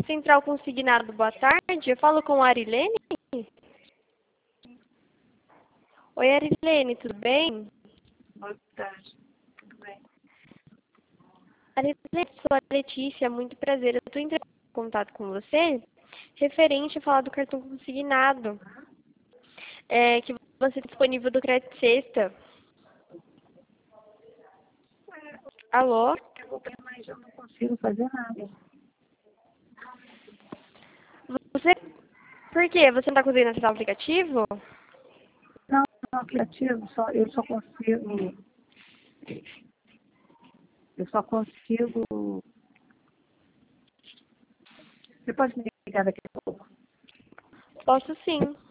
Central Consignado, boa tarde. Eu falo com a Arilene? Oi, Arilene, tudo bem? Boa tarde, tudo bem? Arilene, sou a Letícia, muito prazer. Eu estou entrando em contato com você referente a falar do cartão consignado, que você tem disponível do Crédito Sexta. Alô? Eu tenho, mas eu não consigo fazer nada. Você... Por quê? Você não está conseguindo acessar o aplicativo? Não, no aplicativo, eu só consigo. Você pode me ligar daqui a pouco? Posso sim.